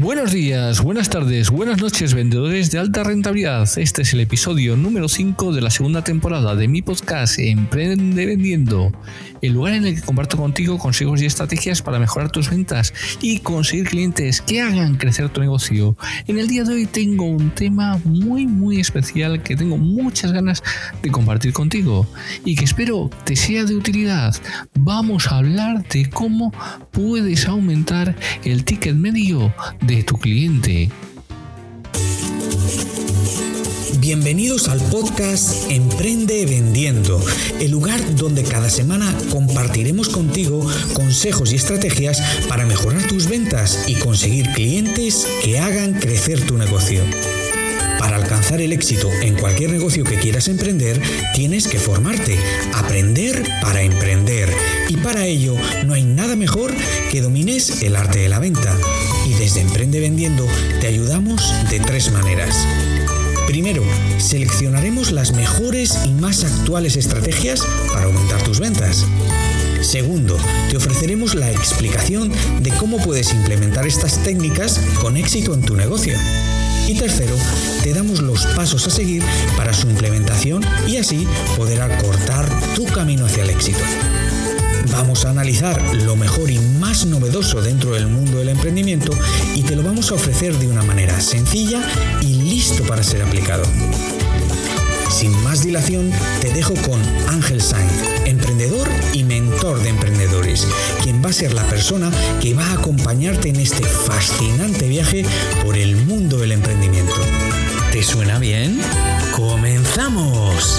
Buenos días, buenas tardes, buenas noches, vendedores de alta rentabilidad. Este es el episodio número 5 de la segunda temporada de mi podcast Emprende Vendiendo, el lugar en el que comparto contigo consejos y estrategias para mejorar tus ventas y conseguir clientes que hagan crecer tu negocio. En el día de hoy tengo un tema muy especial que tengo muchas ganas de compartir contigo y que espero te sea de utilidad. Vamos a hablar de cómo puedes aumentar el ticket medio de tu cliente. Bienvenidos al podcast Emprende Vendiendo, el lugar donde cada semana compartiremos contigo consejos y estrategias para mejorar tus ventas y conseguir clientes que hagan crecer tu negocio. Para alcanzar el éxito en cualquier negocio que quieras emprender, tienes que formarte, aprender para emprender. Y para ello no hay nada mejor que domines el arte de la venta. Y desde Emprende Vendiendo te ayudamos de 3 maneras. Primero, seleccionaremos las mejores y más actuales estrategias para aumentar tus ventas. Segundo, te ofreceremos la explicación de cómo puedes implementar estas técnicas con éxito en tu negocio. Y tercero, te damos los pasos a seguir para su implementación y así poder acortar tu camino hacia el éxito. Vamos a analizar lo mejor y más novedoso dentro del mundo del emprendimiento y te lo vamos a ofrecer de una manera sencilla y listo para ser aplicado. Sin más dilación, te dejo con Ángel Sainz, emprendedor y mentor de emprendedores, quien va a ser la persona que va a acompañarte en este fascinante viaje por el mundo del emprendimiento. ¿Te suena bien? ¡Comenzamos!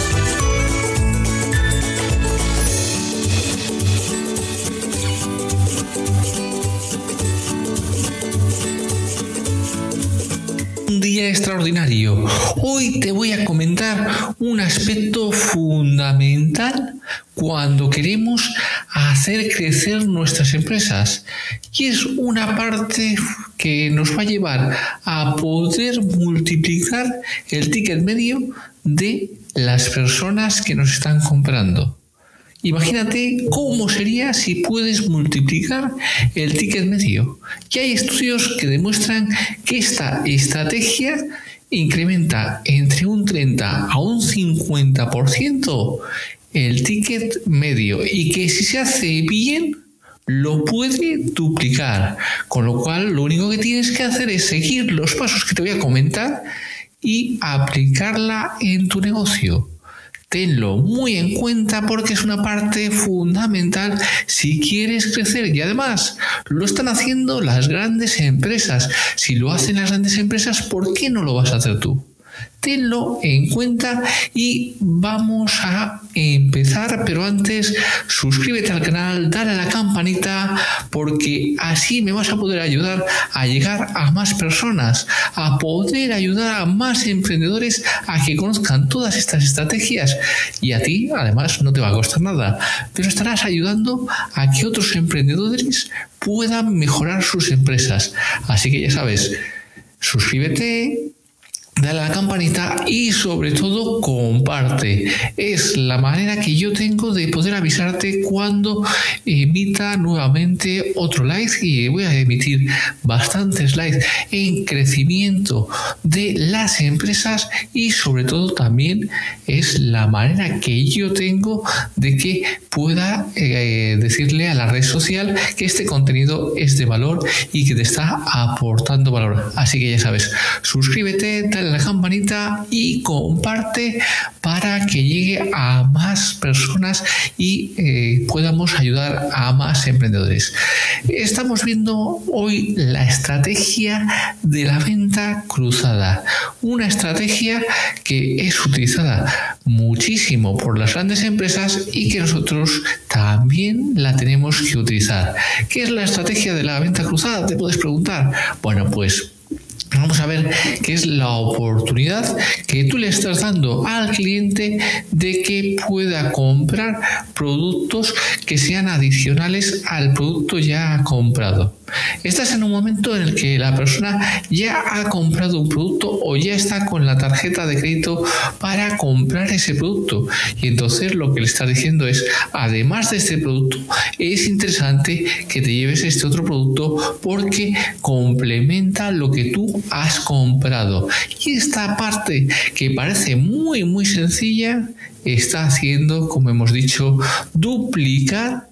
Un día extraordinario. Hoy te voy a comentar un aspecto fundamental cuando queremos hacer crecer nuestras empresas, y es una parte que nos va a llevar a poder multiplicar el ticket medio de las personas que nos están comprando. Imagínate cómo sería si puedes multiplicar el ticket medio. Y hay estudios que demuestran que esta estrategia incrementa entre un 30 a un 50% el ticket medio y que si se hace bien lo puede duplicar. Con lo cual lo único que tienes que hacer es seguir los pasos que te voy a comentar y aplicarla en tu negocio. Tenlo muy en cuenta porque es una parte fundamental si quieres crecer, y además lo están haciendo las grandes empresas. Si lo hacen las grandes empresas, ¿por qué no lo vas a hacer tú? Tenlo en cuenta y vamos a empezar, pero antes suscríbete al canal, dale a la campanita, porque así me vas a poder ayudar a llegar a más personas, a poder ayudar a más emprendedores a que conozcan todas estas estrategias, y a ti además no te va a costar nada, pero estarás ayudando a que otros emprendedores puedan mejorar sus empresas. Así que ya sabes, suscríbete, dale a la campanita y sobre todo comparte. Es la manera que yo tengo de poder avisarte cuando emita nuevamente otro live, y voy a emitir bastantes lives en crecimiento de las empresas, y sobre todo también es la manera que yo tengo de que pueda decirle a la red social que este contenido es de valor y que te está aportando valor. Así que ya sabes, suscríbete, dale a la campanita y comparte para que llegue a más personas y podamos ayudar a más emprendedores. Estamos viendo hoy la estrategia de la venta cruzada, una estrategia que es utilizada muchísimo por las grandes empresas y que nosotros también la tenemos que utilizar. ¿Qué es la estrategia de la venta cruzada? Te puedes preguntar. Bueno, pues vamos a ver qué es la oportunidad que tú le estás dando al cliente de que pueda comprar productos que sean adicionales al producto ya comprado. Estás en un momento en el que la persona ya ha comprado un producto o ya está con la tarjeta de crédito para comprar ese producto. Y entonces lo que le estás diciendo es, además de este producto, es interesante que te lleves este otro producto porque complementa lo que tú has comprado. Y esta parte que parece muy muy sencilla está haciendo, como hemos dicho, duplicar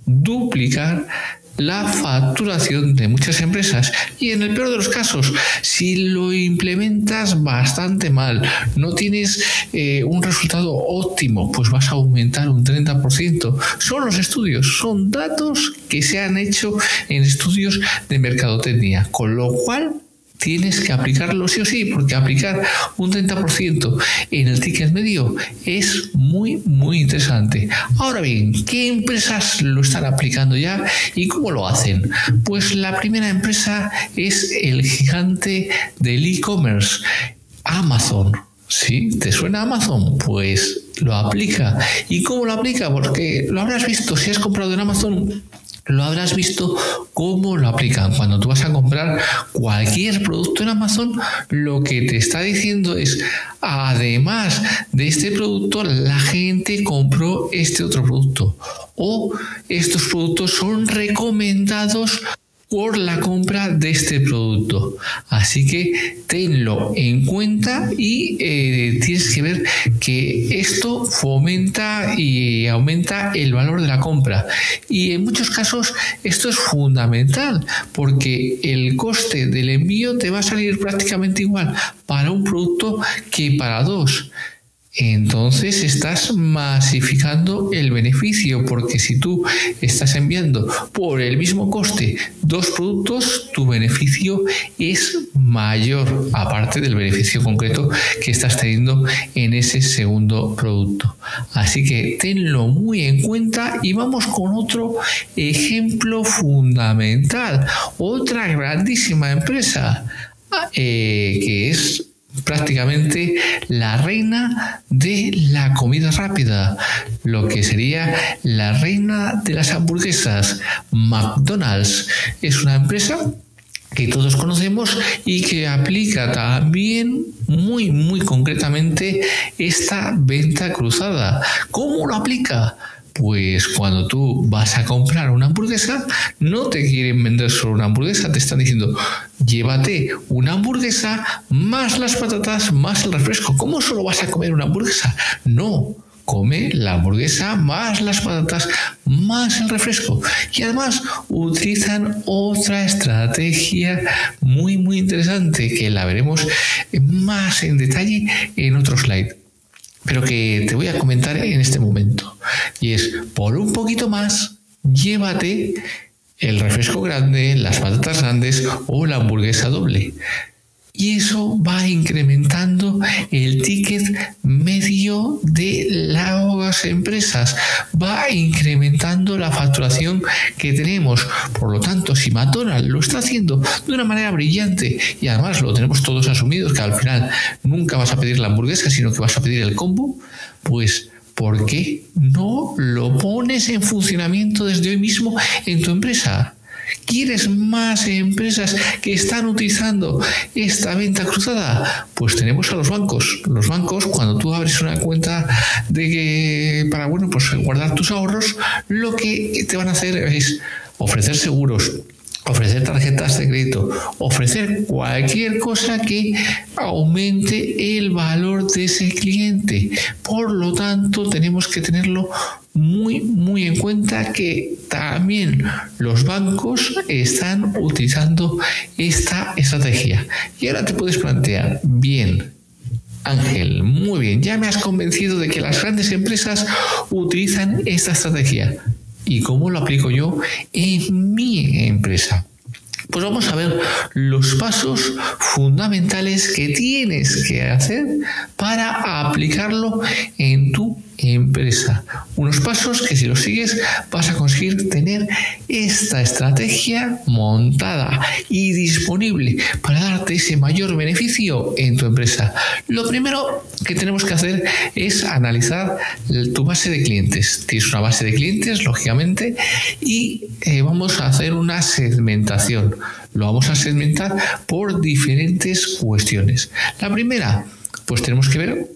la facturación de muchas empresas. Y en el peor de los casos, si lo implementas bastante mal, no tienes un resultado óptimo, pues vas a aumentar un 30%. Son los estudios, son datos que se han hecho en estudios de mercadotecnia, con lo cual tienes que aplicarlo sí o sí, porque aplicar un 30% en el ticket medio es muy muy interesante. Ahora bien, ¿qué empresas lo están aplicando ya y cómo lo hacen? Pues la primera empresa es el gigante del e-commerce, Amazon. ¿Sí? ¿Te suena Amazon? Pues lo aplica. ¿Y cómo lo aplica? Porque lo habrás visto, si has comprado en Amazon, lo habrás visto cómo lo aplican. Cuando tú vas a comprar cualquier producto en Amazon, lo que te está diciendo es, además de este producto, la gente compró este otro producto. O estos productos son recomendados por la compra de este producto. Así que tenlo en cuenta y tienes que ver que esto fomenta y aumenta el valor de la compra. Y en muchos casos esto es fundamental porque el coste del envío te va a salir prácticamente igual para un producto que para dos. Entonces estás masificando el beneficio, porque si tú estás enviando por el mismo coste dos productos, tu beneficio es mayor, aparte del beneficio concreto que estás teniendo en ese segundo producto. Así que tenlo muy en cuenta y vamos con otro ejemplo fundamental. Otra grandísima empresa que es prácticamente la reina de la comida rápida, lo que sería la reina de las hamburguesas. McDonald's es una empresa que todos conocemos y que aplica también muy muy concretamente esta venta cruzada. ¿Cómo lo aplica? Pues cuando tú vas a comprar una hamburguesa, no te quieren vender solo una hamburguesa, te están diciendo, llévate una hamburguesa más las patatas más el refresco. ¿Cómo solo vas a comer una hamburguesa? No, come la hamburguesa más las patatas más el refresco. Y además utilizan otra estrategia muy muy interesante que la veremos más en detalle en otro slide, pero que te voy a comentar en este momento. Y es, por un poquito más, llévate el refresco grande, las patatas grandes o la hamburguesa doble. Y eso va incrementando el ticket medio de las empresas, va incrementando la facturación que tenemos. Por lo tanto, si McDonald's lo está haciendo de una manera brillante y además lo tenemos todos asumidos, que al final nunca vas a pedir la hamburguesa, sino que vas a pedir el combo, pues ¿por qué no lo pones en funcionamiento desde hoy mismo en tu empresa? ¿Quieres más empresas que están utilizando esta venta cruzada? Pues tenemos a los bancos. Los bancos, cuando tú abres una cuenta para guardar tus ahorros, lo que te van a hacer es ofrecer seguros, ofrecer tarjetas de crédito, ofrecer cualquier cosa que aumente el valor de ese cliente. Por lo tanto, tenemos que tenerlo muy muy en cuenta, que también los bancos están utilizando esta estrategia. Y ahora te puedes plantear, bien, Ángel, muy bien, ya me has convencido de que las grandes empresas utilizan esta estrategia. ¿Y cómo lo aplico yo en mi empresa? Pues vamos a ver los pasos fundamentales que tienes que hacer para aplicarlo en tu empresa. Unos pasos que si los sigues vas a conseguir tener esta estrategia montada y disponible para darte ese mayor beneficio en tu empresa. Lo primero que tenemos que hacer es analizar tu base de clientes. Tienes una base de clientes, lógicamente, y vamos a hacer una segmentación. Lo vamos a segmentar por diferentes cuestiones. La primera, pues tenemos que ver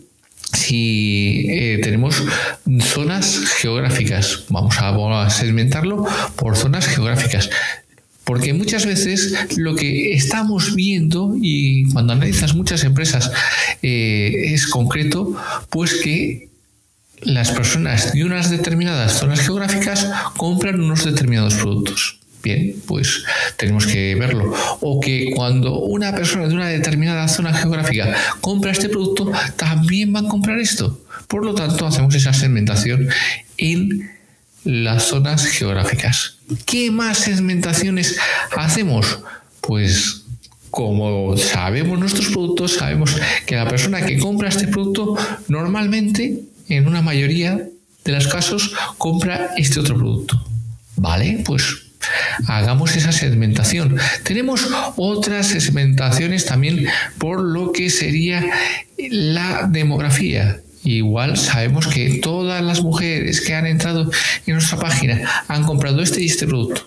si tenemos zonas geográficas. Vamos a segmentarlo por zonas geográficas. Porque muchas veces lo que estamos viendo, y cuando analizas muchas empresas es concreto, pues que las personas de unas determinadas zonas geográficas compran unos determinados productos. Bien, pues tenemos que verlo. O que cuando una persona de una determinada zona geográfica compra este producto, también va a comprar esto. Por lo tanto, hacemos esa segmentación en las zonas geográficas. ¿Qué más segmentaciones hacemos? Pues como sabemos nuestros productos, sabemos que la persona que compra este producto normalmente, en una mayoría de los casos, compra este otro producto. ¿Vale? Pues hagamos esa segmentación. Tenemos otras segmentaciones también por lo que sería la demografía. Igual sabemos que todas las mujeres que han entrado en nuestra página han comprado este y este producto.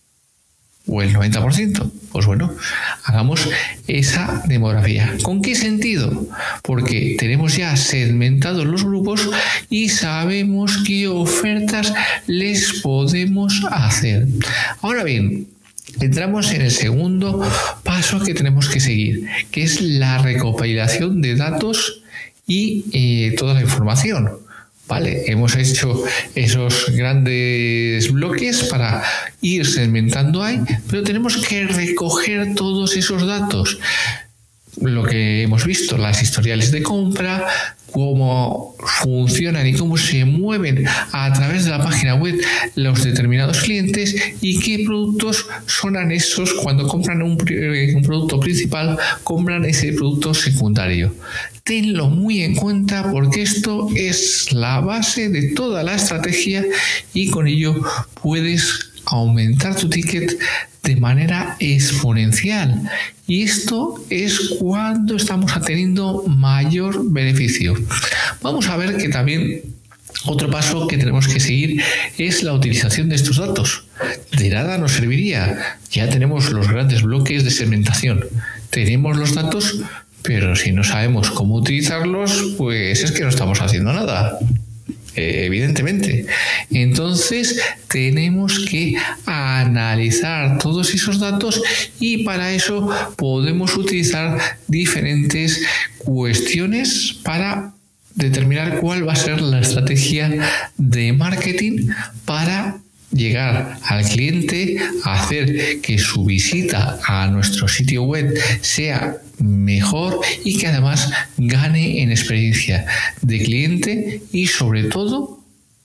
O el 90%. Pues bueno, hagamos esa demografía. ¿Con qué sentido? Porque tenemos ya segmentados los grupos y sabemos qué ofertas les podemos hacer. Ahora bien, entramos en el segundo paso que tenemos que seguir, que es la recopilación de datos y toda la información. Vale, hemos hecho esos grandes bloques para ir segmentando ahí, pero tenemos que recoger todos esos datos. Lo que hemos visto, las historiales de compra, cómo funcionan y cómo se mueven a través de la página web los determinados clientes y qué productos son anexos cuando compran un producto principal, compran ese producto secundario. Tenlo muy en cuenta porque esto es la base de toda la estrategia y con ello puedes aumentar tu ticket de manera exponencial. Y esto es cuando estamos teniendo mayor beneficio. Vamos a ver que también otro paso que tenemos que seguir es la utilización de estos datos. De nada nos serviría. Ya tenemos los grandes bloques de segmentación. Tenemos los datos, pero si no sabemos cómo utilizarlos, pues es que no estamos haciendo nada. Evidentemente. Entonces tenemos que analizar todos esos datos y para eso podemos utilizar diferentes cuestiones para determinar cuál va a ser la estrategia de marketing para llegar al cliente, hacer que su visita a nuestro sitio web sea mejor y que además gane en experiencia de cliente y sobre todo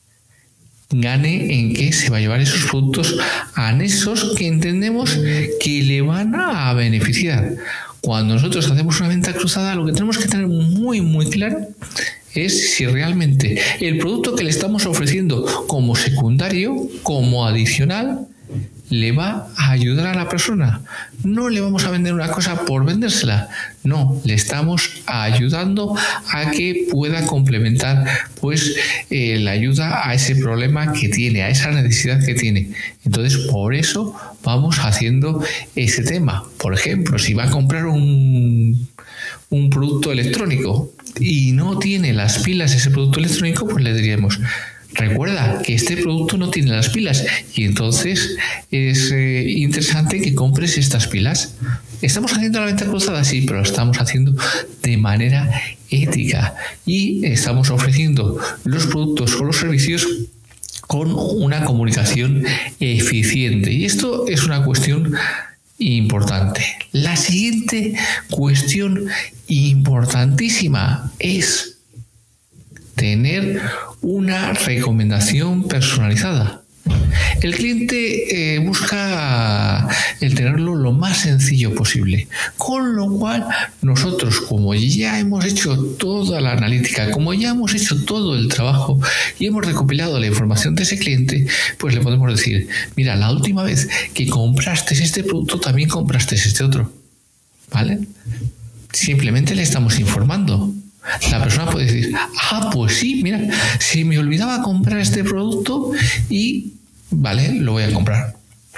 gane en que se va a llevar esos productos anexos que entendemos que le van a beneficiar. Cuando nosotros hacemos una venta cruzada, lo que tenemos que tener muy muy claro es si realmente el producto que le estamos ofreciendo como secundario, como adicional, le va a ayudar a la persona. No le vamos a vender una cosa por vendérsela. No, le estamos ayudando a que pueda complementar pues la ayuda a ese problema que tiene, a esa necesidad que tiene. Entonces, por eso vamos haciendo ese tema. Por ejemplo, si va a comprar un producto electrónico y no tiene las pilas de ese producto electrónico, pues le diríamos: recuerda que este producto no tiene las pilas y entonces es interesante que compres estas pilas. ¿Estamos haciendo la venta cruzada? Sí, pero lo estamos haciendo de manera ética y estamos ofreciendo los productos o los servicios con una comunicación eficiente. Y esto es una cuestión importante. La siguiente cuestión importantísima es tener una recomendación personalizada. El cliente busca el tenerlo lo más sencillo posible, con lo cual nosotros, como ya hemos hecho toda la analítica, como ya hemos hecho todo el trabajo y hemos recopilado la información de ese cliente, pues le podemos decir, mira, la última vez que compraste este producto también compraste este otro, ¿vale? Simplemente le estamos informando. La persona puede decir, pues sí, mira, se me olvidaba comprar este producto y vale, lo voy a comprar.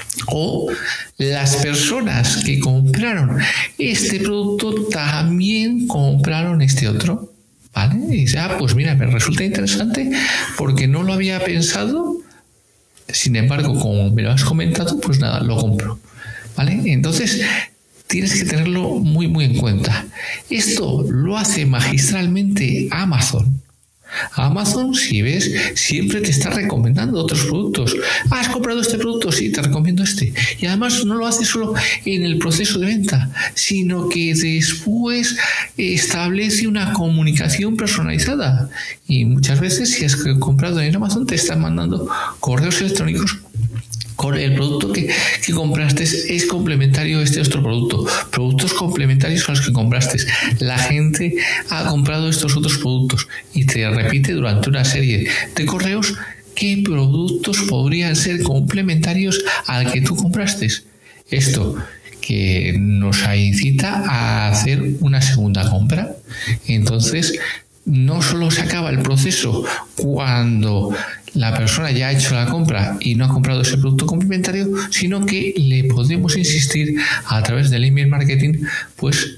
O las personas que compraron este producto también compraron este otro, ¿vale? Y dice, pues mira, me resulta interesante porque no lo había pensado, sin embargo, como me lo has comentado, pues nada, lo compro, ¿vale? Entonces, tienes que tenerlo muy, muy en cuenta. Esto lo hace magistralmente Amazon. Amazon, si ves, siempre te está recomendando otros productos. ¿Has comprado este producto? Sí, te recomiendo este. Y además no lo hace solo en el proceso de venta, sino que después establece una comunicación personalizada. Y muchas veces, si has comprado en Amazon, te están mandando correos electrónicos con el producto que compraste es complementario a este otro producto. Productos complementarios a los que compraste. La gente ha comprado estos otros productos y te repite durante una serie de correos qué productos podrían ser complementarios al que tú compraste. Esto que nos incita a hacer una segunda compra. Entonces, no solo se acaba el proceso cuando la persona ya ha hecho la compra y no ha comprado ese producto complementario, sino que le podemos insistir a través del email marketing, pues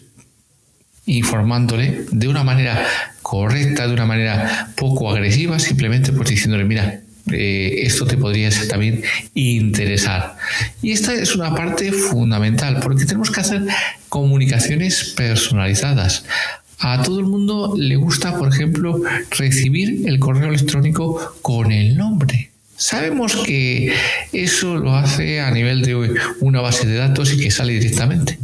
informándole de una manera correcta, de una manera poco agresiva, simplemente pues diciéndole, mira, esto te podría también interesar. Y esta es una parte fundamental porque tenemos que hacer comunicaciones personalizadas. A todo el mundo le gusta, por ejemplo, recibir el correo electrónico con el nombre. Sabemos que eso lo hace a nivel de una base de datos y que sale directamente.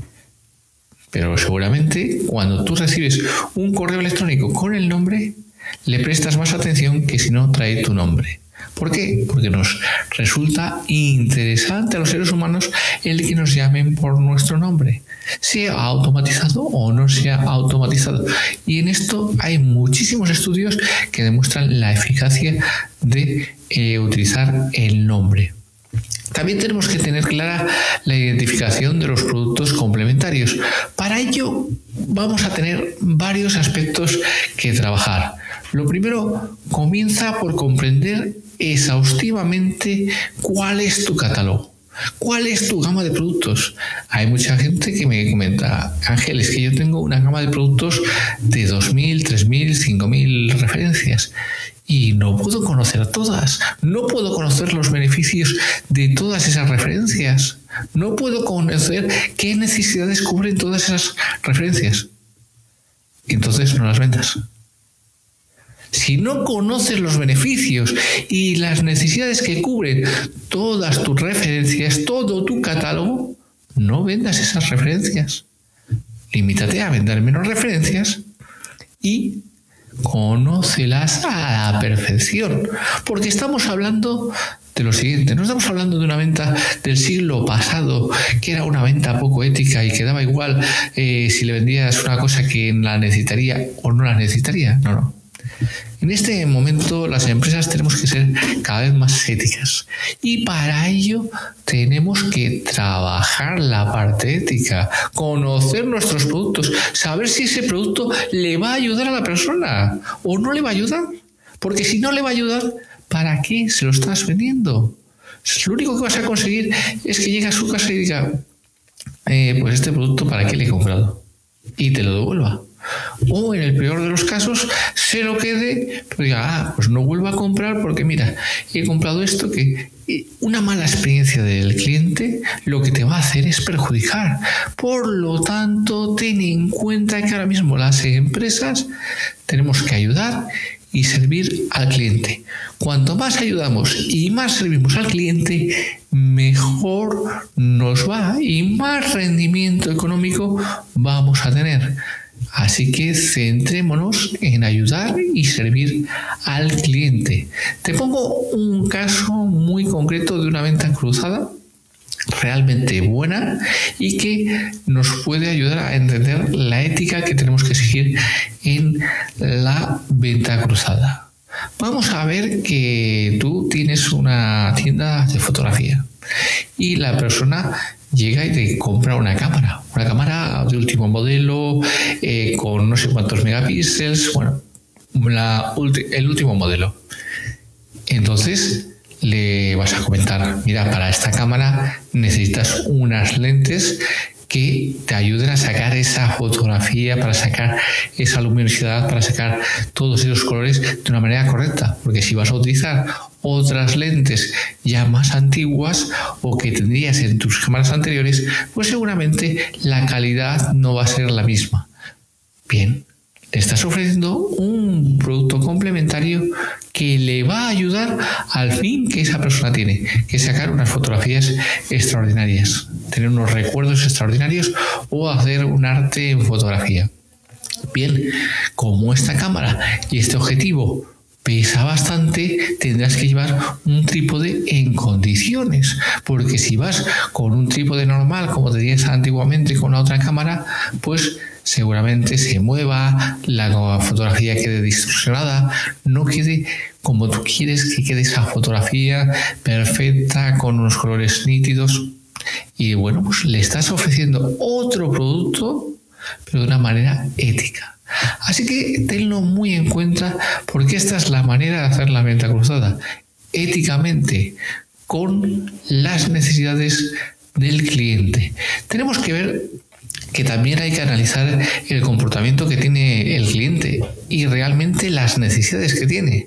Pero seguramente cuando tú recibes un correo electrónico con el nombre, le prestas más atención que si no trae tu nombre. ¿Por qué? Porque nos resulta interesante a los seres humanos el que nos llamen por nuestro nombre, sea automatizado o no sea automatizado. Y en esto hay muchísimos estudios que demuestran la eficacia de utilizar el nombre. También tenemos que tener clara la identificación de los productos complementarios. Para ello vamos a tener varios aspectos que trabajar. Lo primero, comienza por comprender exhaustivamente cuál es tu catálogo, cuál es tu gama de productos. Hay mucha gente que me comenta, Ángel, es que yo tengo una gama de productos de 2.000, 3.000, 5.000 referencias y no puedo conocer todas, no puedo conocer los beneficios de todas esas referencias, no puedo conocer qué necesidades cubren todas esas referencias. Entonces no las vendas. Si no conoces los beneficios y las necesidades que cubren todas tus referencias, todo tu catálogo, no vendas esas referencias. Limítate a vender menos referencias y conócelas a la perfección. Porque estamos hablando de lo siguiente, no estamos hablando de una venta del siglo pasado, que era una venta poco ética y que daba igual si le vendías una cosa que la necesitaría o no la necesitaría. No. En este momento las empresas tenemos que ser cada vez más éticas y para ello tenemos que trabajar la parte ética, conocer nuestros productos, saber si ese producto le va a ayudar a la persona o no le va a ayudar, porque si no le va a ayudar, ¿para qué se lo estás vendiendo? Lo único que vas a conseguir es que llegue a su casa y diga, pues este producto ¿para qué le he comprado? Y te lo devuelva. O en el peor de los casos se lo quede, pero diga, pues no vuelva a comprar porque mira, he comprado esto que una mala experiencia del cliente lo que te va a hacer es perjudicar. Por lo tanto, ten en cuenta que ahora mismo las empresas tenemos que ayudar y servir al cliente. Cuanto más ayudamos y más servimos al cliente, mejor nos va y más rendimiento económico vamos a tener. Así que centrémonos en ayudar y servir al cliente. Te pongo un caso muy concreto de una venta cruzada realmente buena y que nos puede ayudar a entender la ética que tenemos que seguir en la venta cruzada. Vamos a ver que tú tienes una tienda de fotografía y la persona llega y te compra una cámara de último modelo, con no sé cuántos megapíxeles, el último modelo. Entonces le vas a comentar, mira, para esta cámara necesitas unas lentes que te ayuden a sacar esa fotografía, para sacar esa luminosidad, para sacar todos esos colores de una manera correcta. Porque si vas a utilizar otras lentes ya más antiguas o que tendrías en tus cámaras anteriores, pues seguramente la calidad no va a ser la misma. Bien, le estás ofreciendo un producto complementario que le va a ayudar al fin que esa persona tiene, que es sacar unas fotografías extraordinarias, tener unos recuerdos extraordinarios o hacer un arte en fotografía. Bien, como esta cámara y este objetivo pesa bastante, tendrás que llevar un trípode en condiciones, porque si vas con un trípode normal como tenías antiguamente con la otra cámara, pues seguramente se mueva, la fotografía quede distorsionada, no quede como tú quieres que quede esa fotografía perfecta con unos colores nítidos. Y bueno, pues le estás ofreciendo otro producto, pero de una manera ética. Así que tenlo muy en cuenta, porque esta es la manera de hacer la venta cruzada, éticamente, con las necesidades del cliente. Tenemos que ver que también hay que analizar el comportamiento que tiene el cliente y realmente las necesidades que tiene.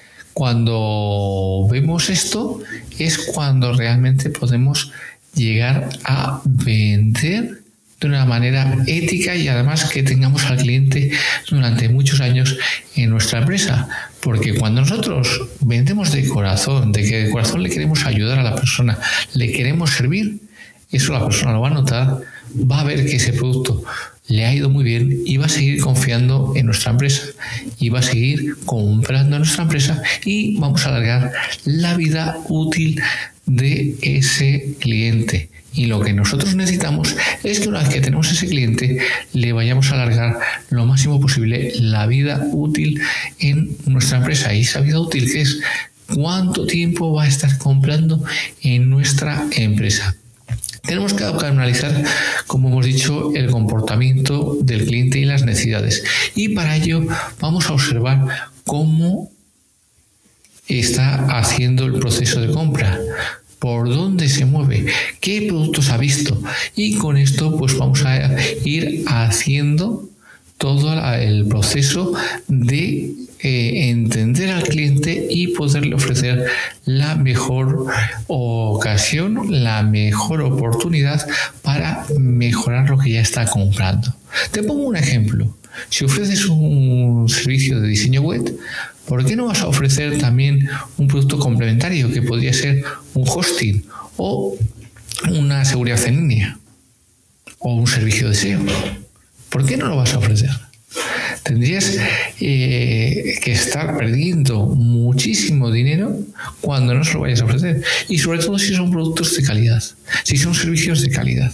Cuando vemos esto es cuando realmente podemos llegar a vender de una manera ética y además que tengamos al cliente durante muchos años en nuestra empresa. Porque cuando nosotros vendemos de corazón, de que de corazón le queremos ayudar a la persona, le queremos servir, eso la persona lo va a notar, va a ver que ese producto le ha ido muy bien y va a seguir confiando en nuestra empresa y va a seguir comprando en nuestra empresa y vamos a alargar la vida útil de ese cliente. Y lo que nosotros necesitamos es que una vez que tenemos ese cliente le vayamos a alargar lo máximo posible la vida útil en nuestra empresa. Y esa vida útil, que es cuánto tiempo va a estar comprando en nuestra empresa. Tenemos que analizar, como hemos dicho, el comportamiento del cliente y las necesidades. Y para ello vamos a observar cómo está haciendo el proceso de compra, por dónde se mueve, qué productos ha visto. Y con esto pues vamos a ir haciendo todo el proceso de entender al cliente y poderle ofrecer la mejor ocasión, la mejor oportunidad para mejorar lo que ya está comprando. Te pongo un ejemplo. Si ofreces un servicio de diseño web, ¿por qué no vas a ofrecer también un producto complementario que podría ser un hosting o una seguridad en línea o un servicio de SEO? ¿Por qué no lo vas a ofrecer? Tendrías que estar perdiendo muchísimo dinero cuando no se lo vayas a ofrecer. Y sobre todo si son productos de calidad, si son servicios de calidad.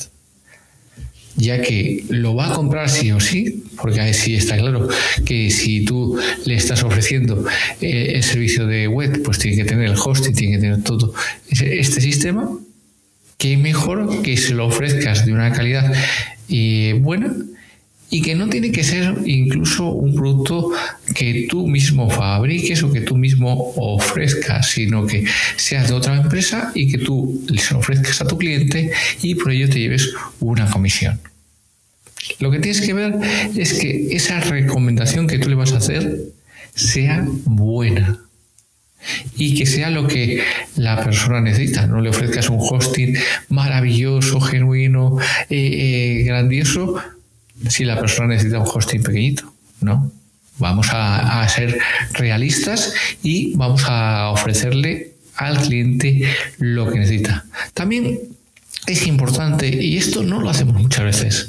Ya que lo va a comprar sí o sí, porque ahí sí está claro que si tú le estás ofreciendo el servicio de web, pues tiene que tener el hosting, tiene que tener todo este sistema. Qué mejor que se lo ofrezcas de una calidad buena, y que no tiene que ser incluso un producto que tú mismo fabriques o que tú mismo ofrezcas, sino que sea de otra empresa y que tú les ofrezcas a tu cliente y por ello te lleves una comisión. Lo que tienes que ver es que esa recomendación que tú le vas a hacer sea buena y que sea lo que la persona necesita. No le ofrezcas un hosting maravilloso, genuino, grandioso, si la persona necesita un hosting pequeñito, ¿no? Vamos a ser realistas y vamos a ofrecerle al cliente lo que necesita. También es importante, y esto no lo hacemos muchas veces,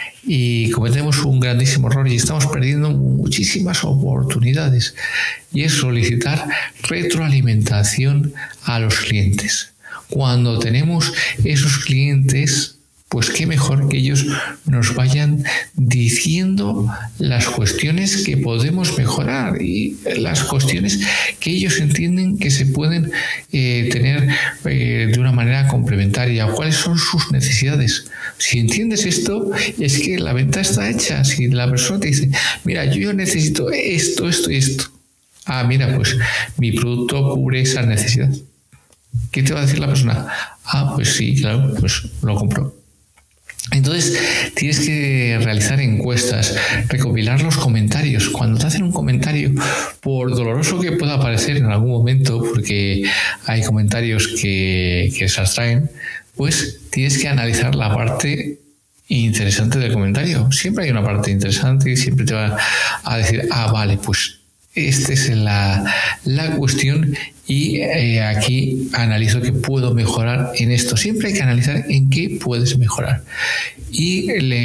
y cometemos un grandísimo error y estamos perdiendo muchísimas oportunidades, y es solicitar retroalimentación a los clientes. Cuando tenemos esos clientes, pues qué mejor que ellos nos vayan diciendo las cuestiones que podemos mejorar y las cuestiones que ellos entienden que se pueden tener de una manera complementaria, cuáles son sus necesidades. Si entiendes esto, es que la venta está hecha. Si la persona te dice, mira, yo necesito esto, esto y esto. Ah, mira, pues mi producto cubre esa necesidad. ¿Qué te va a decir la persona? Ah, pues sí, claro, pues lo compro. Entonces tienes que realizar encuestas, recopilar los comentarios. Cuando te hacen un comentario, por doloroso que pueda parecer en algún momento, porque hay comentarios que se abstraen, pues tienes que analizar la parte interesante del comentario. Siempre hay una parte interesante y siempre te va a decir, ah, vale, pues esta es la cuestión y aquí analizo que puedo mejorar en esto. Siempre hay que analizar en qué puedes mejorar. Y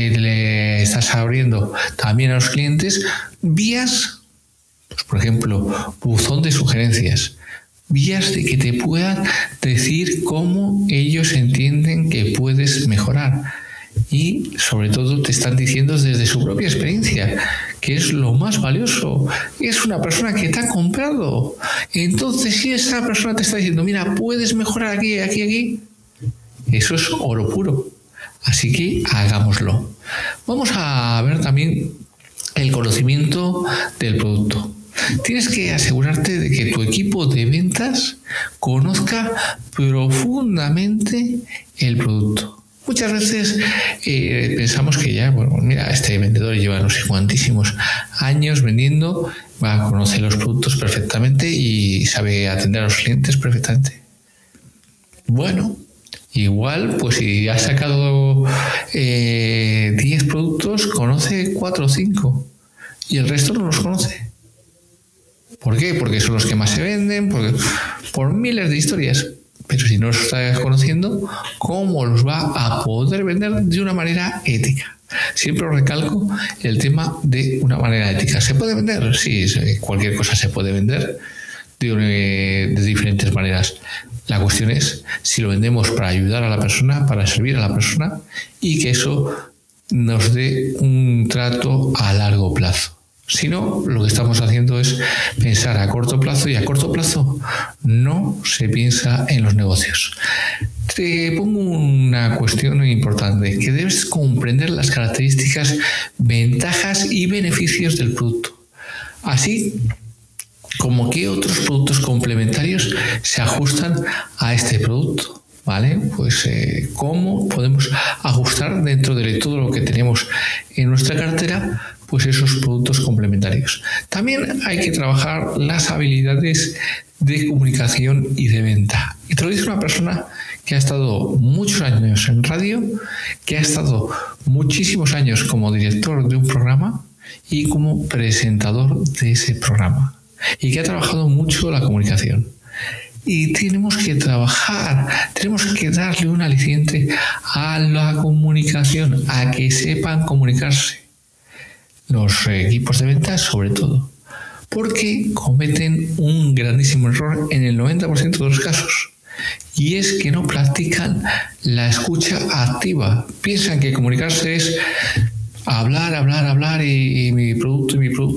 le estás abriendo también a los clientes vías, pues por ejemplo, buzón de sugerencias, vías de que te puedan decir cómo ellos entienden que puedes mejorar. Y sobre todo te están diciendo desde su propia experiencia, que es lo más valioso. Es una persona que te ha comprado. Entonces, si esa persona te está diciendo, mira, puedes mejorar aquí, aquí, aquí, eso es oro puro. Así que hagámoslo. Vamos a ver también el conocimiento del producto. Tienes que asegurarte de que tu equipo de ventas conozca profundamente el producto. Muchas veces pensamos que ya, bueno, mira, este vendedor lleva no sé cuantísimos años vendiendo, va a conocer los productos perfectamente y sabe atender a los clientes perfectamente. Bueno, igual, pues si ha sacado 10 productos, conoce 4 o 5 y el resto no los conoce. ¿Por qué? Porque son los que más se venden, por miles de historias. Pero si no los estás conociendo, ¿cómo los va a poder vender de una manera ética? Siempre recalco el tema de una manera ética. ¿Se puede vender? Sí, cualquier cosa se puede vender de diferentes maneras. La cuestión es si lo vendemos para ayudar a la persona, para servir a la persona y que eso nos dé un trato a largo plazo. Si no, lo que estamos haciendo es pensar a corto plazo y a corto plazo no se piensa en los negocios. Te pongo una cuestión importante, que debes comprender las características, ventajas y beneficios del producto. Así como qué otros productos complementarios se ajustan a este producto. ¿Vale? Pues cómo podemos ajustar dentro de todo lo que tenemos en nuestra cartera, pues esos productos complementarios. También hay que trabajar las habilidades de comunicación y de venta. Y te lo dice una persona que ha estado muchos años en radio, que ha estado muchísimos años como director de un programa y como presentador de ese programa, y que ha trabajado mucho la comunicación. Y tenemos que trabajar, tenemos que darle un aliciente a la comunicación, a que sepan comunicarse. Los equipos de ventas, sobre todo, porque cometen un grandísimo error en el 90% de los casos. Y es que no practican la escucha activa. Piensan que comunicarse es hablar y mi producto.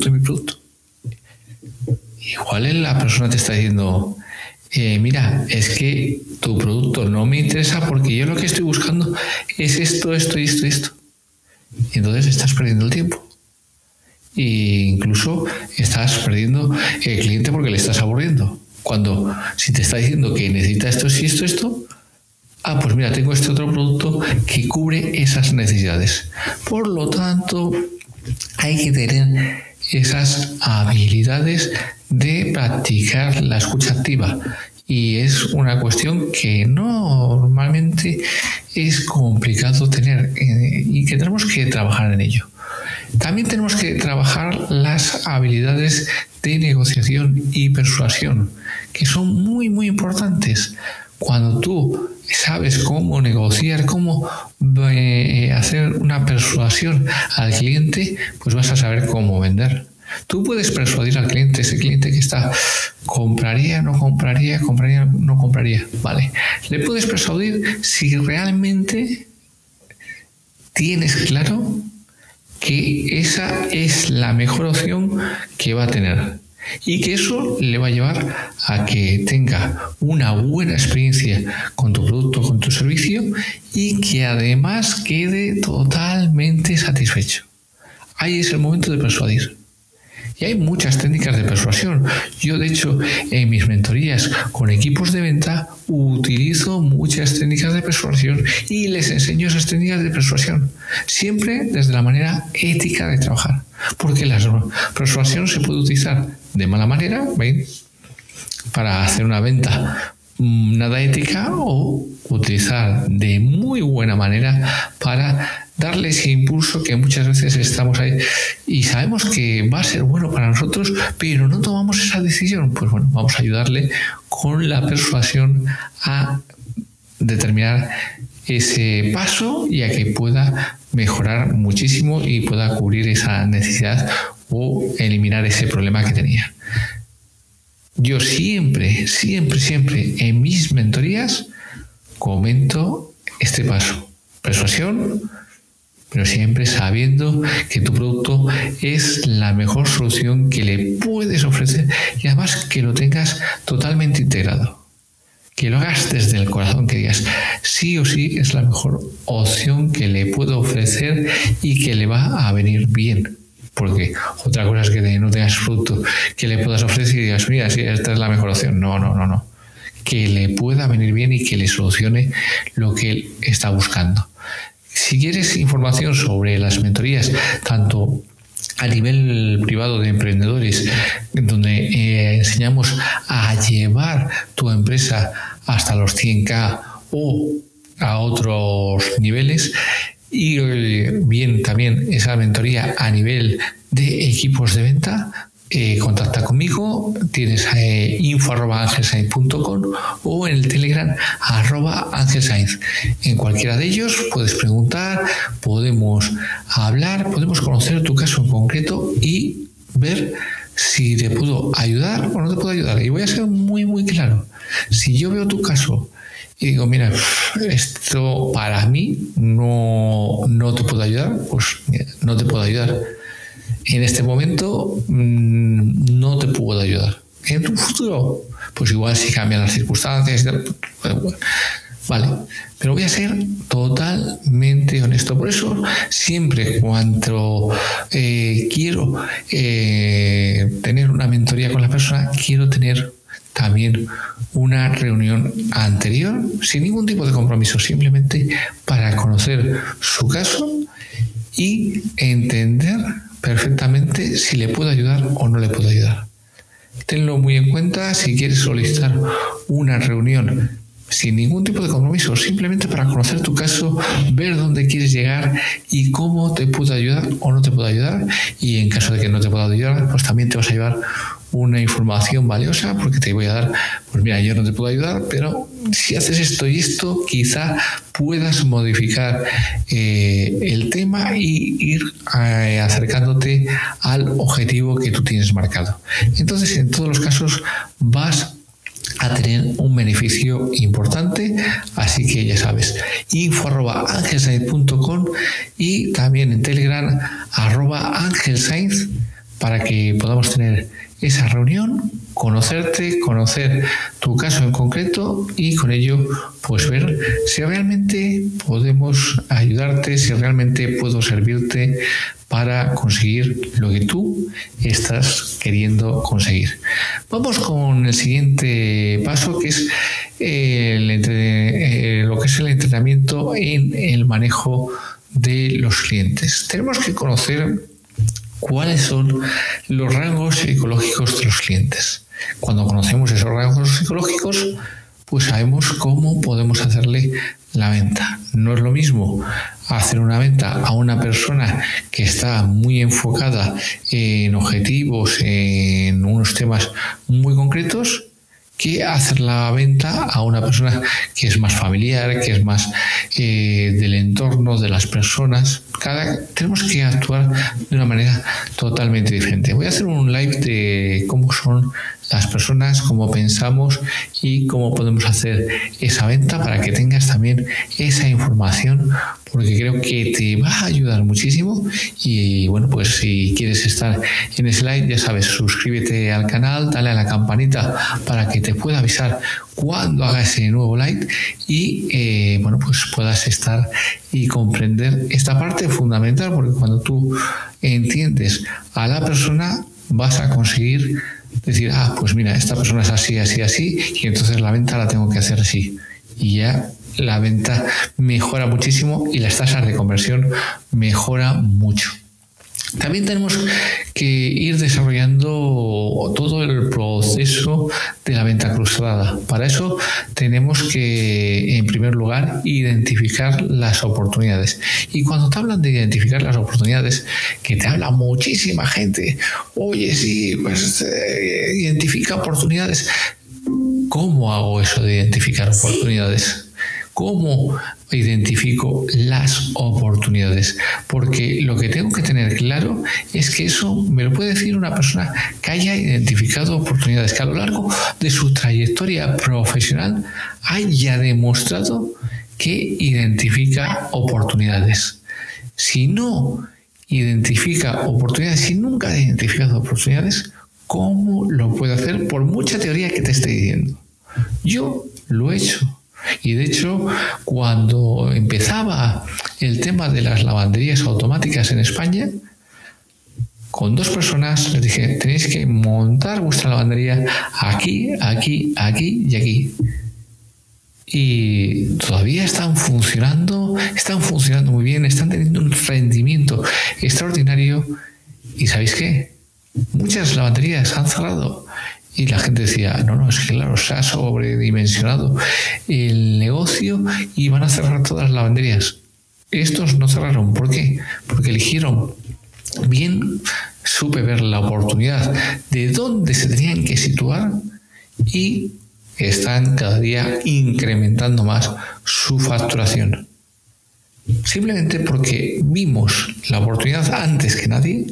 Igual la persona te está diciendo, mira, es que tu producto no me interesa porque yo lo que estoy buscando es esto. Y entonces estás perdiendo el tiempo. E incluso estás perdiendo el cliente porque le estás aburriendo. Cuando si te está diciendo que necesita esto, pues mira, tengo este otro producto que cubre esas necesidades. Por lo tanto, hay que tener esas habilidades de practicar la escucha activa. Y es una cuestión que normalmente es complicado tener y que tenemos que trabajar en ello. También tenemos que trabajar las habilidades de negociación y persuasión, que son muy, muy importantes. Cuando tú sabes cómo negociar, cómo hacer una persuasión al cliente, pues vas a saber cómo vender. Tú puedes persuadir al cliente, ese cliente que está, compraría, no compraría, no compraría. Vale, le puedes persuadir si realmente tienes claro que esa es la mejor opción que va a tener y que eso le va a llevar a que tenga una buena experiencia con tu producto, con tu servicio y que además quede totalmente satisfecho. Ahí es el momento de persuadir. Y hay muchas técnicas de persuasión. Yo, de hecho, en mis mentorías con equipos de venta utilizo muchas técnicas de persuasión y les enseño esas técnicas de persuasión, siempre desde la manera ética de trabajar. Porque la persuasión se puede utilizar de mala manera, ¿veis?, para hacer una venta nada ética, o utilizar de muy buena manera para darle ese impulso que muchas veces estamos ahí y sabemos que va a ser bueno para nosotros, pero no tomamos esa decisión. Pues bueno, vamos a ayudarle con la persuasión a determinar ese paso y a que pueda mejorar muchísimo y pueda cubrir esa necesidad o eliminar ese problema que tenía. Yo siempre en mis mentorías comento este paso: persuasión, pero siempre sabiendo que tu producto es la mejor solución que le puedes ofrecer y además que lo tengas totalmente integrado. Que lo hagas desde el corazón, que digas sí o sí es la mejor opción que le puedo ofrecer y que le va a venir bien. Porque otra cosa es que no tengas producto que le puedas ofrecer y digas, mira, sí, esta es la mejor opción. No. Que le pueda venir bien y que le solucione lo que él está buscando. Si quieres información sobre las mentorías, tanto a nivel privado de emprendedores, donde enseñamos a llevar tu empresa hasta los 100K o a otros niveles, y bien también esa mentoría a nivel de equipos de venta, contacta conmigo. Tienes info@angelsainz.com o en el Telegram @angelsainz. En cualquiera de ellos puedes preguntar, podemos hablar, podemos conocer tu caso en concreto y ver si te puedo ayudar o no te puedo ayudar. Y voy a ser muy, muy claro. Si yo veo tu caso y digo, mira, esto para mí no te puedo ayudar, pues mira, no te puedo ayudar. En este momento no te puedo ayudar. En tu futuro, pues igual si cambian las circunstancias, vale, pero voy a ser totalmente honesto. Por eso siempre cuando quiero tener una mentoría con la persona, quiero tener también una reunión anterior sin ningún tipo de compromiso, simplemente para conocer su caso y entender perfectamente si le puedo ayudar o no le puedo ayudar. Tenlo muy en cuenta si quieres solicitar una reunión sin ningún tipo de compromiso, simplemente para conocer tu caso, ver dónde quieres llegar y cómo te puedo ayudar o no te puedo ayudar. Y en caso de que no te pueda ayudar, pues también te vas a llevar una información valiosa, porque te voy a dar, pues mira, yo no te puedo ayudar, pero si haces esto y esto, quizá puedas modificar el tema y ir acercándote al objetivo que tú tienes marcado. Entonces, en todos los casos vas a tener un beneficio importante, así que ya sabes, info@angelsainz.com y también en Telegram @angelsainz, para que podamos tener esa reunión, conocerte, conocer tu caso en concreto y con ello pues ver si realmente podemos ayudarte, si realmente puedo servirte para conseguir lo que tú estás queriendo conseguir. Vamos con el siguiente paso, que es lo que es el entrenamiento en el manejo de los clientes. Tenemos que conocer cuáles son los rangos psicológicos de los clientes. Cuando conocemos esos rangos psicológicos, pues sabemos cómo podemos hacerle la venta. No es lo mismo hacer una venta a una persona que está muy enfocada en objetivos, en unos temas muy concretos, que hacer la venta a una persona que es más familiar, que es más del entorno, de las personas. Tenemos que actuar de una manera totalmente diferente. Voy a hacer un live de cómo son las personas, cómo pensamos y cómo podemos hacer esa venta para que tengas también esa información, porque creo que te va a ayudar muchísimo. Y bueno, pues si quieres estar en ese live, ya sabes, suscríbete al canal, dale a la campanita para que te pueda avisar cuando haga ese nuevo live y bueno, pues puedas estar y comprender esta parte fundamental, porque cuando tú entiendes a la persona vas a conseguir decir, pues mira, esta persona es así, así, así, y entonces la venta la tengo que hacer así. Y ya la venta mejora muchísimo y las tasas de conversión mejora mucho. También tenemos que ir desarrollando todo el proceso de la venta cruzada. Para eso tenemos que, en primer lugar, identificar las oportunidades. Y cuando te hablan de identificar las oportunidades, que te habla muchísima gente, oye, sí, pues identifica oportunidades. ¿Cómo hago eso de identificar oportunidades? ¿Cómo identifico las oportunidades? Porque lo que tengo que tener claro es que eso me lo puede decir una persona que haya identificado oportunidades, que a lo largo de su trayectoria profesional haya demostrado que identifica oportunidades. Si no identifica oportunidades, si nunca ha identificado oportunidades, ¿cómo lo puede hacer? Por mucha teoría que te esté diciendo. Yo lo he hecho. Y de hecho, cuando empezaba el tema de las lavanderías automáticas en España, con 2 personas les dije, tenéis que montar vuestra lavandería aquí, aquí, aquí y aquí. Y todavía están funcionando muy bien, están teniendo un rendimiento extraordinario. ¿Y sabéis qué? Muchas lavanderías han cerrado. Y la gente decía, no, es que claro, se ha sobredimensionado el negocio y van a cerrar todas las lavanderías. Estos no cerraron. ¿Por qué? Porque eligieron bien, supe ver la oportunidad de dónde se tenían que situar y están cada día incrementando más su facturación. Simplemente porque vimos la oportunidad antes que nadie.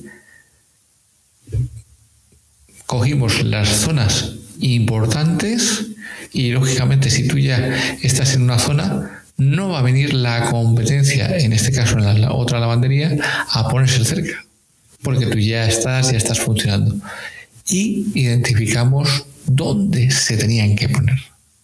Cogimos las zonas importantes y, lógicamente, si tú ya estás en una zona, no va a venir la competencia, en este caso en la otra lavandería, a ponerse cerca, porque tú ya estás funcionando. Y identificamos dónde se tenían que poner.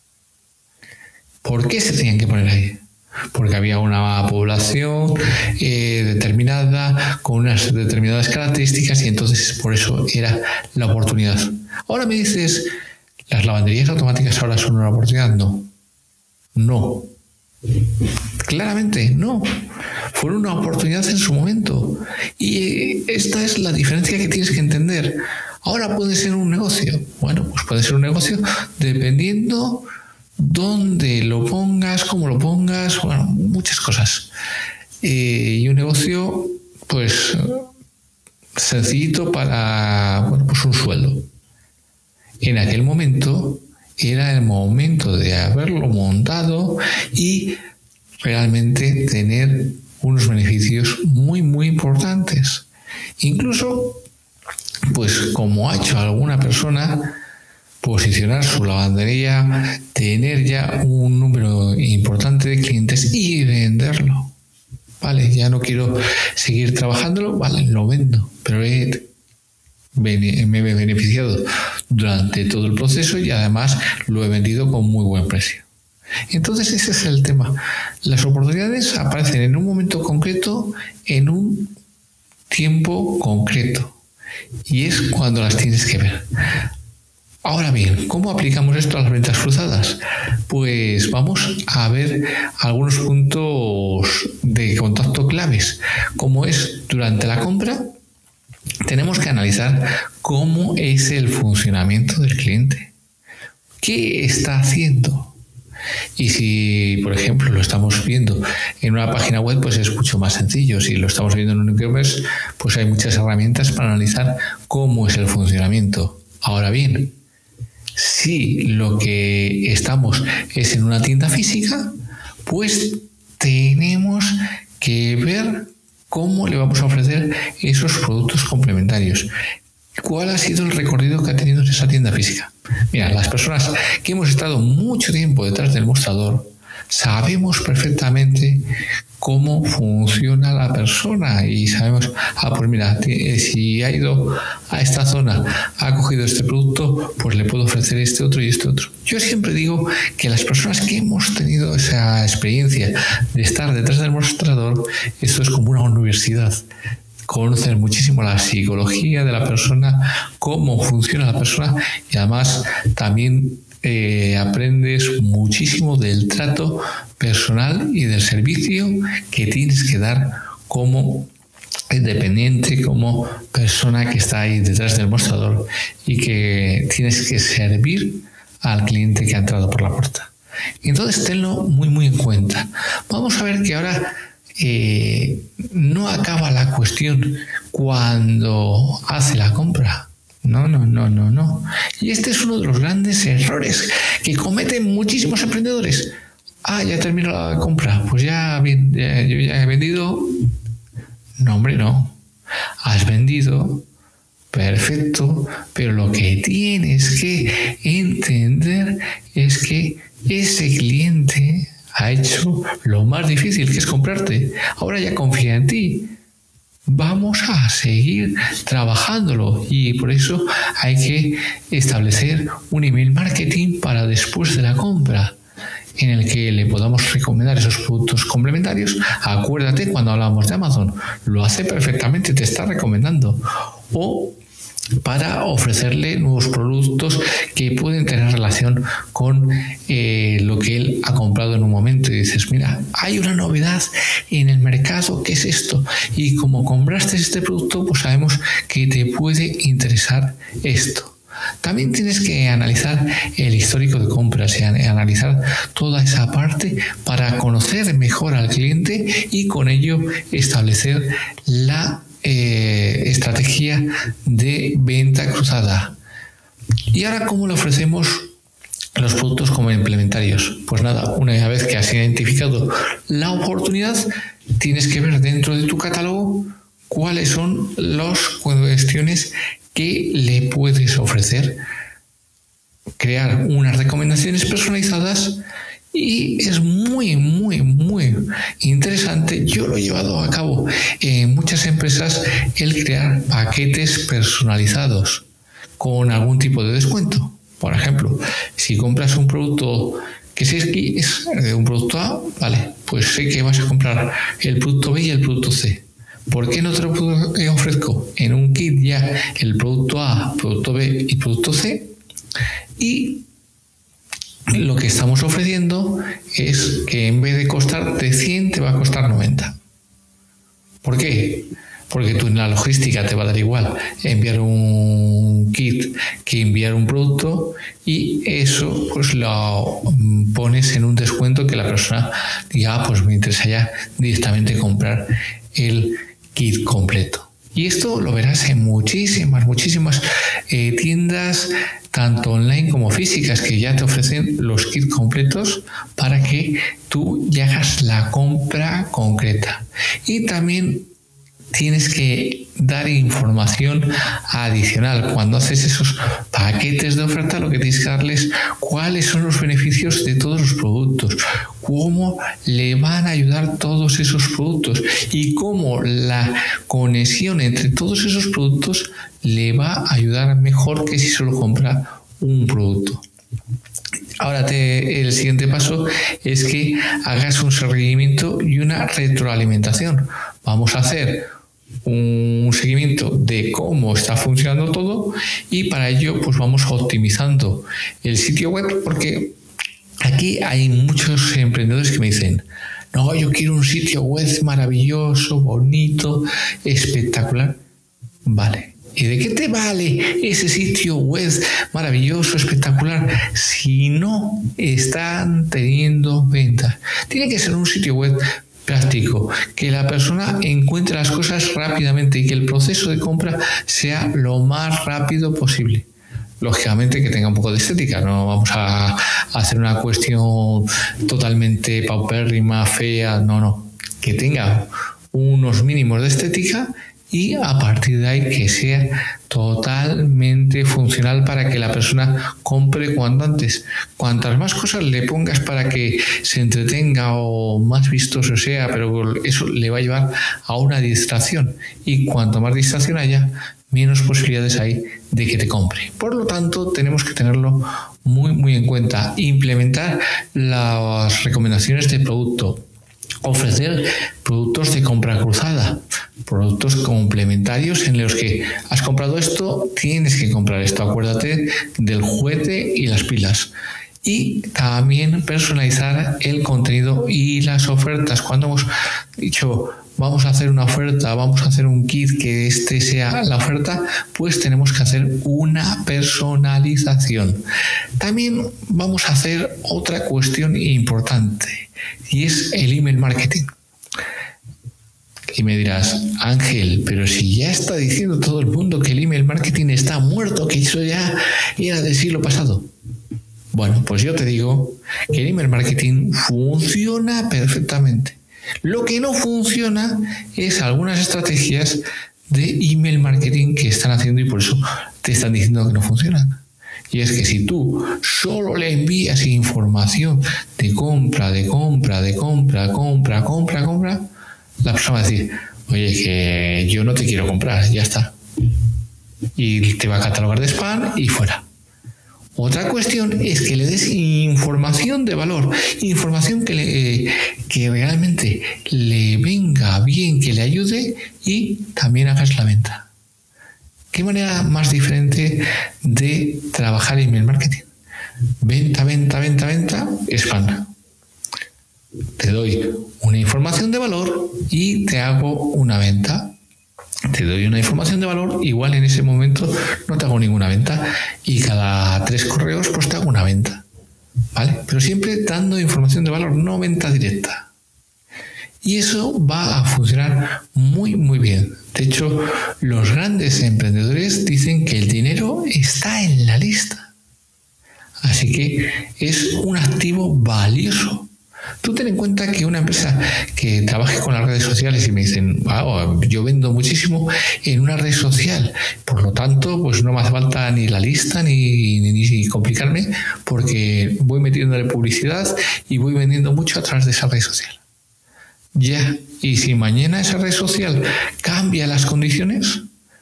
¿Por qué se tenían que poner ahí? Porque había una población determinada con unas determinadas características y entonces por eso era la oportunidad. Ahora me dices, ¿las lavanderías automáticas ahora son una oportunidad? No. Claramente no. Fueron una oportunidad en su momento. Y esta es la diferencia que tienes que entender. Ahora puede ser un negocio. Bueno, pues puede ser un negocio dependiendo dónde lo pongas, cómo lo pongas, bueno, muchas cosas. Y un negocio, pues, sencillito para, pues un sueldo. En aquel momento era el momento de haberlo montado y realmente tener unos beneficios muy, muy importantes. Incluso, pues, como ha hecho alguna persona, posicionar su lavandería, tener ya un número importante de clientes y venderlo. Vale, ya no quiero seguir trabajándolo, vale, lo vendo, pero me he beneficiado durante todo el proceso y además lo he vendido con muy buen precio. Entonces ese es el tema. Las oportunidades aparecen en un momento concreto, en un tiempo concreto, y es cuando las tienes que ver. Ahora bien, ¿cómo aplicamos esto a las ventas cruzadas? Pues vamos a ver algunos puntos de contacto claves. Como es durante la compra, tenemos que analizar cómo es el funcionamiento del cliente. ¿Qué está haciendo? Y si, por ejemplo, lo estamos viendo en una página web, pues es mucho más sencillo. Si lo estamos viendo en un e-commerce, pues hay muchas herramientas para analizar cómo es el funcionamiento. Ahora bien, si lo que estamos es en una tienda física, pues tenemos que ver cómo le vamos a ofrecer esos productos complementarios. ¿Cuál ha sido el recorrido que ha tenido en esa tienda física? Mira, las personas que hemos estado mucho tiempo detrás del mostrador sabemos perfectamente cómo funciona la persona y sabemos, pues mira, si ha ido a esta zona, ha cogido este producto, pues le puedo ofrecer este otro y este otro. Yo siempre digo que las personas que hemos tenido esa experiencia de estar detrás del mostrador, esto es como una universidad. Conocer muchísimo la psicología de la persona, cómo funciona la persona y además también aprendes muchísimo del trato personal y del servicio que tienes que dar como dependiente, como persona que está ahí detrás del mostrador y que tienes que servir al cliente que ha entrado por la puerta. Entonces tenlo muy muy en cuenta. Vamos a ver que ahora no acaba la cuestión cuando hace la compra. No. Y este es uno de los grandes errores que cometen muchísimos emprendedores. Ya terminó la compra, pues yo ya he vendido. No, hombre, no. Has vendido, perfecto, pero lo que tienes que entender es que ese cliente ha hecho lo más difícil, que es comprarte. Ahora ya confía en ti. Vamos a seguir trabajándolo y por eso hay que establecer un email marketing para después de la compra en el que le podamos recomendar esos productos complementarios. Acuérdate cuando hablamos de Amazon, lo hace perfectamente, te está recomendando. O para ofrecerle nuevos productos que pueden tener relación con lo que él ha comprado en un momento y dices, mira, hay una novedad en el mercado, ¿qué es esto? Y como compraste este producto, pues sabemos que te puede interesar esto. También tienes que analizar el histórico de compras y analizar toda esa parte para conocer mejor al cliente y con ello establecer la estrategia de venta cruzada. Y ahora, ¿cómo le ofrecemos los productos complementarios? Pues nada, una vez que has identificado la oportunidad, tienes que ver dentro de tu catálogo cuáles son las cuestiones que le puedes ofrecer, crear unas recomendaciones personalizadas. Y es muy, muy, muy interesante. Yo lo he llevado a cabo en muchas empresas, el crear paquetes personalizados con algún tipo de descuento. Por ejemplo, si compras un producto que es un producto A, vale, pues sé que vas a comprar el producto B y el producto C. ¿Por qué no te lo ofrezco en un kit ya el producto A, producto B y producto C? Y lo que estamos ofreciendo es que en vez de costarte 100 te va a costar 90. ¿Por qué? Porque tú en la logística te va a dar igual enviar un kit que enviar un producto y eso pues lo pones en un descuento que la persona diga, pues me interesa ya directamente comprar el kit completo. Y esto lo verás en muchísimas tiendas, tanto online como físicas, que ya te ofrecen los kits completos para que tú ya hagas la compra concreta. Y también tienes que dar información adicional. Cuando haces esos paquetes de oferta, lo que tienes que darles cuáles son los beneficios de todos los productos, cómo le van a ayudar todos esos productos y cómo la conexión entre todos esos productos le va a ayudar mejor que si solo compra un producto. Ahora el siguiente paso es que hagas un seguimiento y una retroalimentación. Vamos a hacer un seguimiento de cómo está funcionando todo y para ello pues vamos optimizando el sitio web, porque aquí hay muchos emprendedores que me dicen, no, yo quiero un sitio web maravilloso, bonito, espectacular. Vale, ¿Y de qué te vale ese sitio web maravilloso, espectacular, si no están teniendo ventas? Tiene que ser un sitio web práctico, que la persona encuentre las cosas rápidamente y que el proceso de compra sea lo más rápido posible. Lógicamente que tenga un poco de estética, no vamos a hacer una cuestión totalmente paupérrima, fea, no, que tenga unos mínimos de estética y a partir de ahí que sea totalmente funcional para que la persona compre cuanto antes. Cuantas más cosas le pongas para que se entretenga o más vistoso sea, pero eso le va a llevar a una distracción, y cuanto más distracción haya, menos posibilidades hay de que te compre. Por lo tanto, tenemos que tenerlo muy, muy en cuenta. Implementar las recomendaciones de producto. Ofrecer productos de compra cruzada, productos complementarios en los que has comprado esto, tienes que comprar esto. Acuérdate del juguete y las pilas. Y también personalizar el contenido y las ofertas. Cuando hemos dicho vamos a hacer una oferta, vamos a hacer un kit que este sea la oferta, pues tenemos que hacer una personalización. También vamos a hacer otra cuestión importante, y es el email marketing. Y me dirás, Ángel, pero si ya está diciendo todo el mundo que el email marketing está muerto, que eso ya era del siglo pasado. Bueno, pues yo te digo que el email marketing funciona perfectamente. Lo que no funciona es algunas estrategias de email marketing que están haciendo y por eso te están diciendo que no funcionan. Y es que si tú solo le envías información de compra, la persona va a decir, oye, que yo no te quiero comprar, ya está. Y te va a catalogar de spam y fuera. Otra cuestión es que le des información de valor, información que realmente le venga bien, que le ayude, y también hagas la venta. ¿Qué manera más diferente de trabajar email marketing? Venta, spam. Te doy una información de valor y te hago una venta. Te doy una información de valor, igual en ese momento no te hago ninguna venta, y cada 3 correos pues te hago una venta, ¿vale? Pero siempre dando información de valor, no venta directa. Y eso va a funcionar muy, muy bien. De hecho, los grandes emprendedores dicen que el dinero está en la lista. Así que es un activo valioso. Tú ten en cuenta que una empresa que trabaje con las redes sociales y me dicen, yo vendo muchísimo en una red social, por lo tanto, pues no me hace falta ni la lista ni complicarme, porque voy metiéndole publicidad y voy vendiendo mucho a través de esa red social. Ya, y si mañana esa red social cambia las condiciones,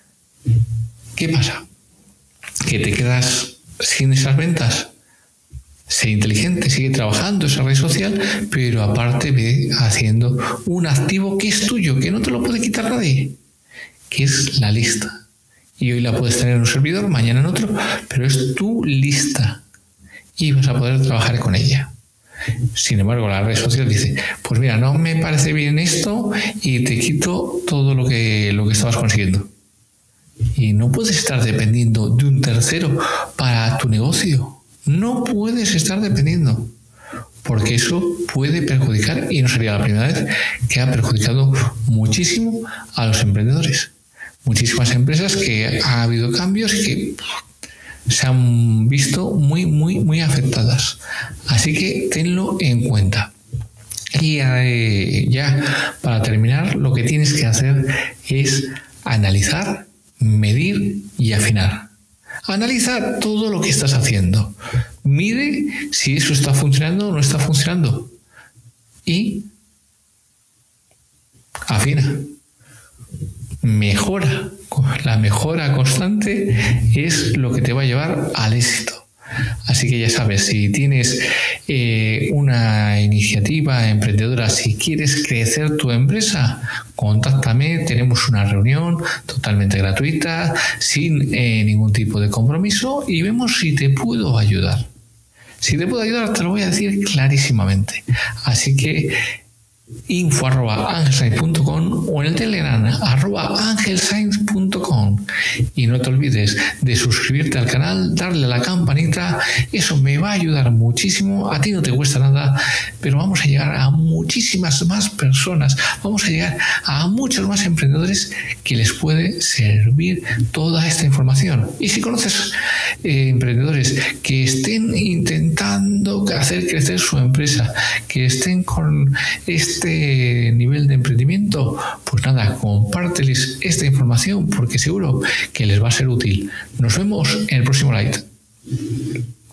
¿qué pasa? ¿Que te quedas sin esas ventas? Sé inteligente, sigue trabajando esa red social, pero aparte ve haciendo un activo que es tuyo, que no te lo puede quitar nadie, que es la lista. Y hoy la puedes tener en un servidor, mañana en otro, pero es tu lista y vas a poder trabajar con ella. Sin embargo, la red social dice, pues mira, no me parece bien esto y te quito todo lo que estabas consiguiendo. Y no puedes estar dependiendo de un tercero para tu negocio. No puedes estar dependiendo, porque eso puede perjudicar, y no sería la primera vez que ha perjudicado muchísimo a los emprendedores. Muchísimas empresas que ha habido cambios y que se han visto muy, muy, muy afectadas. Así que tenlo en cuenta. Y ya para terminar, lo que tienes que hacer es analizar, medir y afinar. Analiza todo lo que estás haciendo. Mide si eso está funcionando o no está funcionando. Y afina. Mejora. La mejora constante es lo que te va a llevar al éxito. Así que ya sabes, si tienes una iniciativa emprendedora, si quieres crecer tu empresa, contáctame, tenemos una reunión totalmente gratuita, sin ningún tipo de compromiso, y vemos si te puedo ayudar. Si te puedo ayudar, te lo voy a decir clarísimamente. Así que info@angelscience.com o en el Telegram @angelscience.com, y Y no te olvides de suscribirte al canal, darle a la campanita, eso me va a ayudar muchísimo, a ti no te cuesta nada, pero vamos a llegar a muchísimas más personas, vamos a llegar a muchos más emprendedores que les puede servir toda esta información. Y si conoces emprendedores que estén intentando hacer crecer su empresa, que estén con este nivel de emprendimiento, pues nada, compárteles esta información porque seguro que les va a ser útil. Nos vemos en el próximo live.